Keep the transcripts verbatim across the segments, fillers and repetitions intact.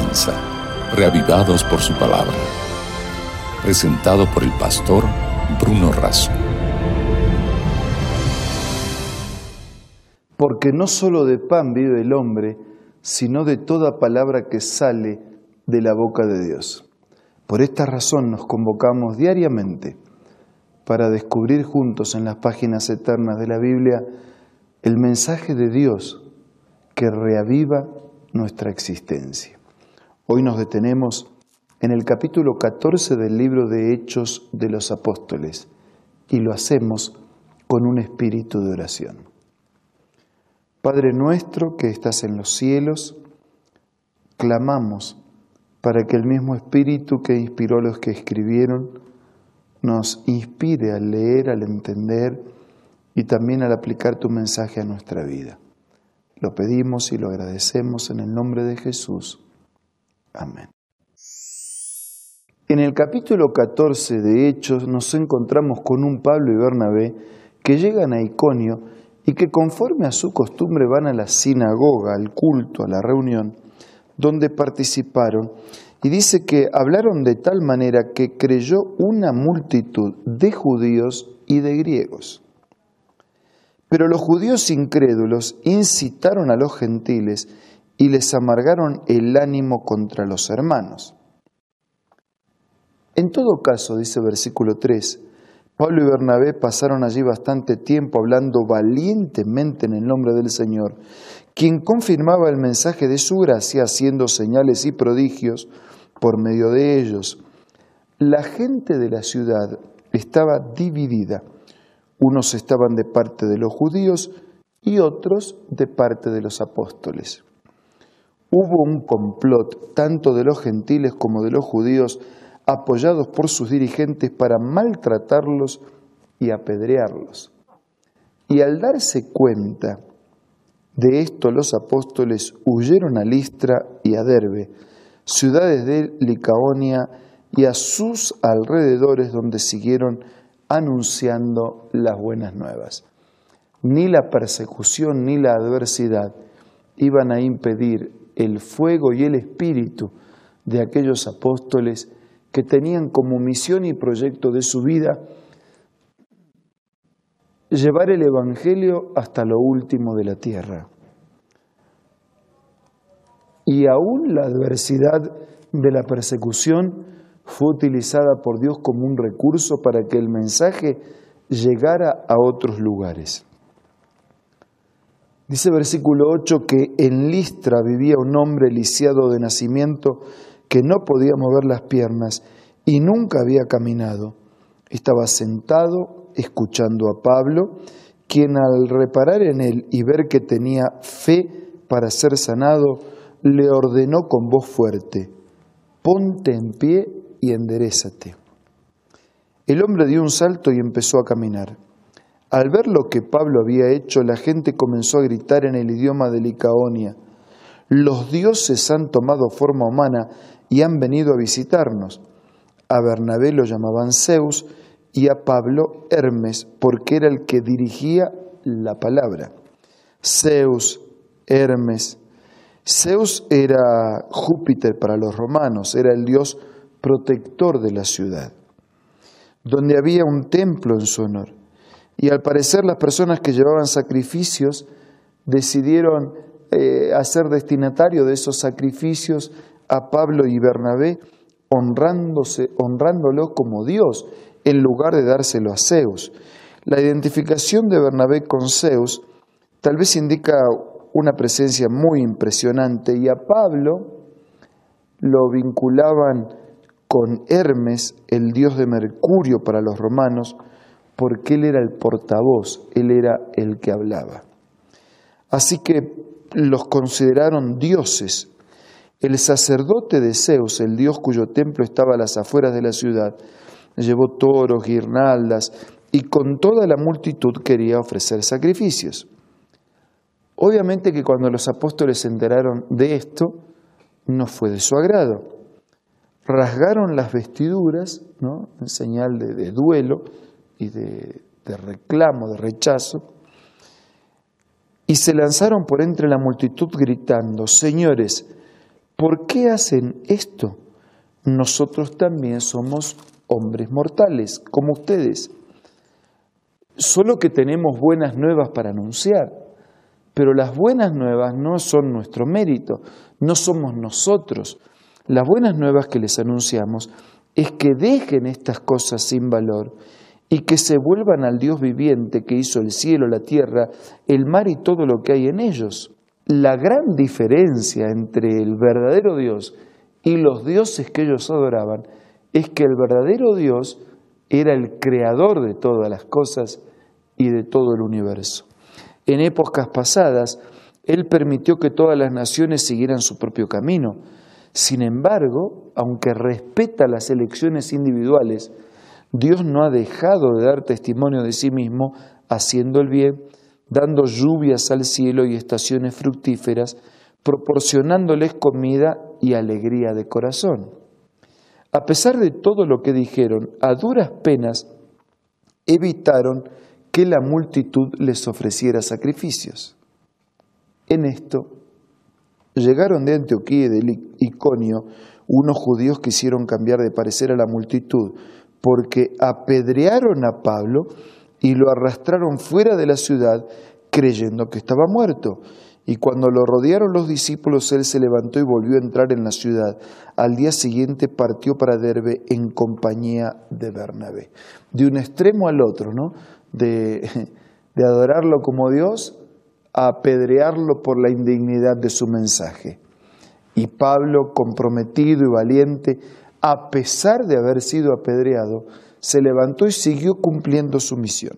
comienza, reavivados por su palabra. Presentado por el pastor Bruno Razo. Porque no solo de pan vive el hombre, sino de toda palabra que sale de la boca de Dios. Por esta razón nos convocamos diariamente para descubrir juntos en las páginas eternas de la Biblia el mensaje de Dios que reaviva nuestra existencia. Hoy nos detenemos en el capítulo catorce del libro de Hechos de los Apóstoles y lo hacemos con un espíritu de oración. Padre nuestro que estás en los cielos, clamamos para que el mismo espíritu que inspiró a los que escribieron nos inspire al leer, al entender y también al aplicar tu mensaje a nuestra vida. Lo pedimos y lo agradecemos en el nombre de Jesús. Amén. En el capítulo catorce de Hechos nos encontramos con un Pablo y Bernabé que llegan a Iconio y que conforme a su costumbre van a la sinagoga, al culto, a la reunión, donde participaron. Y dice que hablaron de tal manera que creyó una multitud de judíos y de griegos. Pero los judíos incrédulos incitaron a los gentiles y les amargaron el ánimo contra los hermanos. En todo caso, dice versículo tres, Pablo y Bernabé pasaron allí bastante tiempo hablando valientemente en el nombre del Señor, quien confirmaba el mensaje de su gracia haciendo señales y prodigios por medio de ellos. La gente de la ciudad estaba dividida. Unos estaban de parte de los judíos y otros de parte de los apóstoles. Hubo un complot tanto de los gentiles como de los judíos apoyados por sus dirigentes para maltratarlos y apedrearlos. Y al darse cuenta de esto, los apóstoles huyeron a Listra y a Derbe, ciudades de Licaonia y a sus alrededores, donde siguieron anunciando las buenas nuevas. Ni la persecución ni la adversidad iban a impedir el fuego y el espíritu de aquellos apóstoles que tenían como misión y proyecto de su vida llevar el Evangelio hasta lo último de la tierra. Y aún la adversidad de la persecución fue utilizada por Dios como un recurso para que el mensaje llegara a otros lugares. Dice versículo ocho que en Listra vivía un hombre lisiado de nacimiento que no podía mover las piernas y nunca había caminado. Estaba sentado escuchando a Pablo, quien al reparar en él y ver que tenía fe para ser sanado, le ordenó con voz fuerte: ponte en pie y enderézate. El hombre dio un salto y empezó a caminar. Al ver lo que Pablo había hecho, la gente comenzó a gritar en el idioma de Licaonia: los dioses han tomado forma humana y han venido a visitarnos. A Bernabé lo llamaban Zeus y a Pablo Hermes, porque era el que dirigía la palabra. Zeus, Hermes. Zeus era Júpiter para los romanos, era el dios protector de la ciudad, donde había un templo en su honor. Y al parecer las personas que llevaban sacrificios decidieron eh, hacer destinatario de esos sacrificios a Pablo y Bernabé, honrándose, honrándolo como Dios, en lugar de dárselo a Zeus. La identificación de Bernabé con Zeus tal vez indica una presencia muy impresionante, y a Pablo lo vinculaban con Hermes, el dios de Mercurio para los romanos, porque él era el portavoz, él era el que hablaba. Así que los consideraron dioses. El sacerdote de Zeus, el dios cuyo templo estaba a las afueras de la ciudad, llevó toros, guirnaldas y con toda la multitud quería ofrecer sacrificios. Obviamente que cuando los apóstoles se enteraron de esto, no fue de su agrado. Rasgaron las vestiduras, ¿no?, en señal de, de duelo y de, de reclamo, de rechazo, y se lanzaron por entre la multitud gritando: señores, ¿por qué hacen esto? Nosotros también somos hombres mortales, como ustedes. Solo que tenemos buenas nuevas para anunciar, pero las buenas nuevas no son nuestro mérito, no somos nosotros. Las buenas nuevas que les anunciamos es que dejen estas cosas sin valor y que se vuelvan al Dios viviente que hizo el cielo, la tierra, el mar y todo lo que hay en ellos. La gran diferencia entre el verdadero Dios y los dioses que ellos adoraban es que el verdadero Dios era el creador de todas las cosas y de todo el universo. En épocas pasadas, Él permitió que todas las naciones siguieran su propio camino. Sin embargo, aunque respeta las elecciones individuales, Dios no ha dejado de dar testimonio de sí mismo, haciendo el bien, dando lluvias al cielo y estaciones fructíferas, proporcionándoles comida y alegría de corazón. A pesar de todo lo que dijeron, a duras penas evitaron que la multitud les ofreciera sacrificios. En esto, llegaron de Antioquía y de Iconio unos judíos que hicieron cambiar de parecer a la multitud, porque apedrearon a Pablo y lo arrastraron fuera de la ciudad creyendo que estaba muerto. Y cuando lo rodearon los discípulos, él se levantó y volvió a entrar en la ciudad. Al día siguiente partió para Derbe en compañía de Bernabé. De un extremo al otro, ¿no? De, de adorarlo como Dios a apedrearlo por la indignidad de su mensaje. Y Pablo, comprometido y valiente, a pesar de haber sido apedreado, se levantó y siguió cumpliendo su misión.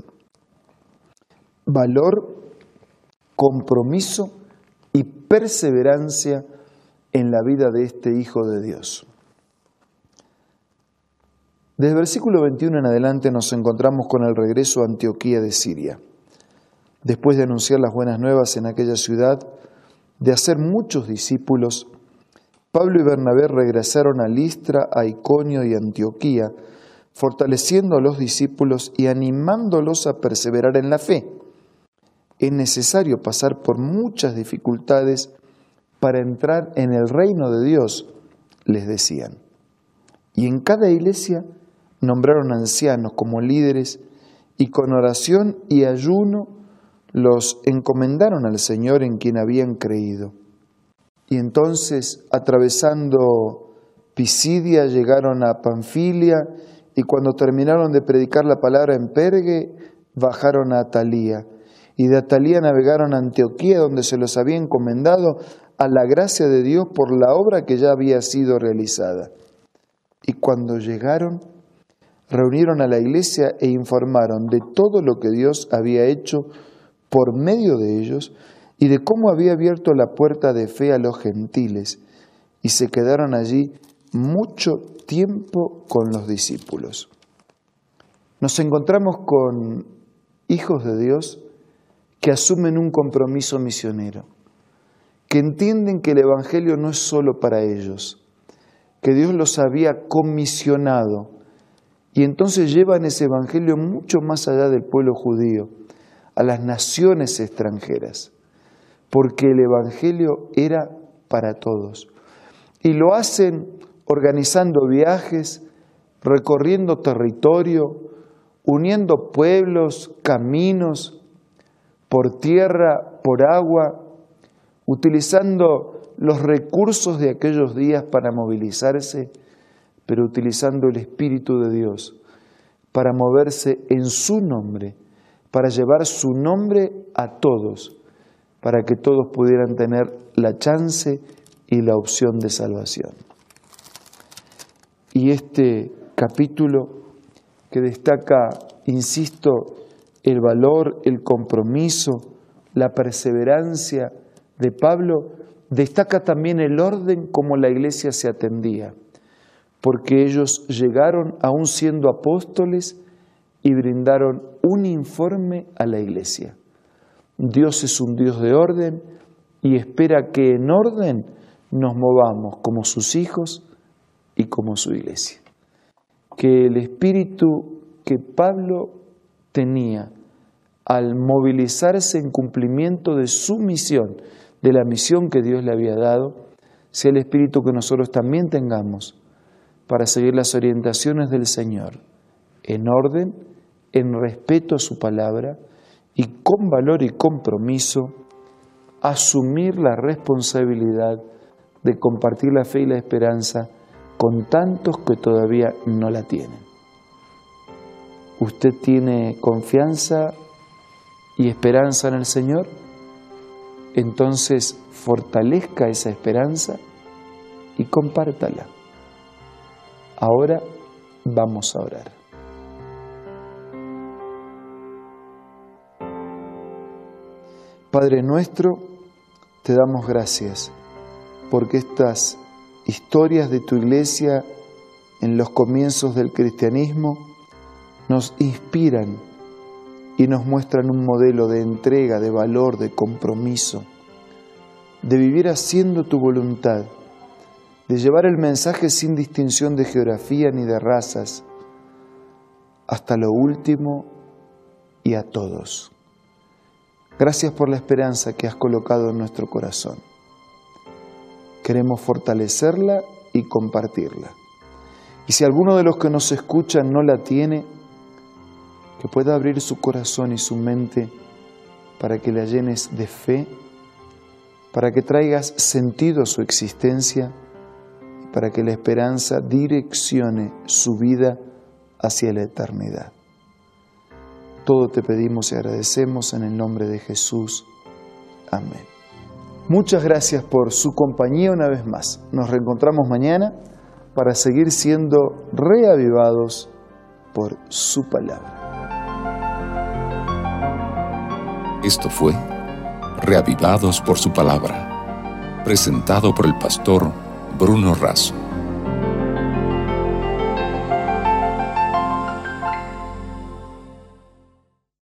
Valor, compromiso y perseverancia en la vida de este Hijo de Dios. Desde el versículo veintiuno en adelante nos encontramos con el regreso a Antioquía de Siria. Después de anunciar las buenas nuevas en aquella ciudad, de hacer muchos discípulos, Pablo y Bernabé regresaron a Listra, a Iconio y Antioquía, fortaleciendo a los discípulos y animándolos a perseverar en la fe. Es necesario pasar por muchas dificultades para entrar en el reino de Dios, les decían. Y en cada iglesia nombraron ancianos como líderes y con oración y ayuno los encomendaron al Señor en quien habían creído. Y entonces, atravesando Pisidia, llegaron a Panfilia y cuando terminaron de predicar la palabra en Pergue, bajaron a Atalía. Y de Atalía navegaron a Antioquía, donde se los había encomendado a la gracia de Dios por la obra que ya había sido realizada. Y cuando llegaron, reunieron a la iglesia e informaron de todo lo que Dios había hecho por medio de ellos y de cómo había abierto la puerta de fe a los gentiles. Y se quedaron allí mucho tiempo con los discípulos. Nos encontramos con hijos de Dios que asumen un compromiso misionero, que entienden que el Evangelio no es solo para ellos, que Dios los había comisionado y entonces llevan ese Evangelio mucho más allá del pueblo judío, a las naciones extranjeras, porque el Evangelio era para todos. Y lo hacen organizando viajes, recorriendo territorio, uniendo pueblos, caminos, por tierra, por agua, utilizando los recursos de aquellos días para movilizarse, pero utilizando el Espíritu de Dios para moverse en su nombre, para llevar su nombre a todos, para que todos pudieran tener la chance y la opción de salvación. Y este capítulo que destaca, insisto, el valor, el compromiso, la perseverancia de Pablo, destaca también el orden como la iglesia se atendía, porque ellos llegaron aún siendo apóstoles y brindaron un informe a la iglesia. Dios es un Dios de orden y espera que en orden nos movamos como sus hijos y como su iglesia. Que el espíritu que Pablo tenía al movilizarse en cumplimiento de su misión, de la misión que Dios le había dado, sea el espíritu que nosotros también tengamos para seguir las orientaciones del Señor, en orden, en respeto a su palabra y con valor y compromiso, asumir la responsabilidad de compartir la fe y la esperanza con tantos que todavía no la tienen. ¿Usted tiene confianza y esperanza en el Señor? Entonces fortalezca esa esperanza y compártala. Ahora vamos a orar. Padre nuestro, te damos gracias porque estas historias de tu iglesia en los comienzos del cristianismo nos inspiran y nos muestran un modelo de entrega, de valor, de compromiso, de vivir haciendo tu voluntad, de llevar el mensaje sin distinción de geografía ni de razas, hasta lo último y a todos. Gracias por la esperanza que has colocado en nuestro corazón. Queremos fortalecerla y compartirla. Y si alguno de los que nos escuchan no la tiene, que pueda abrir su corazón y su mente para que la llenes de fe, para que traigas sentido a su existencia y para que la esperanza direccione su vida hacia la eternidad. Todo te pedimos y agradecemos en el nombre de Jesús. Amén. Muchas gracias por su compañía una vez más. Nos reencontramos mañana para seguir siendo reavivados por su palabra. Esto fue Reavivados por su palabra, presentado por el pastor Bruno Razo.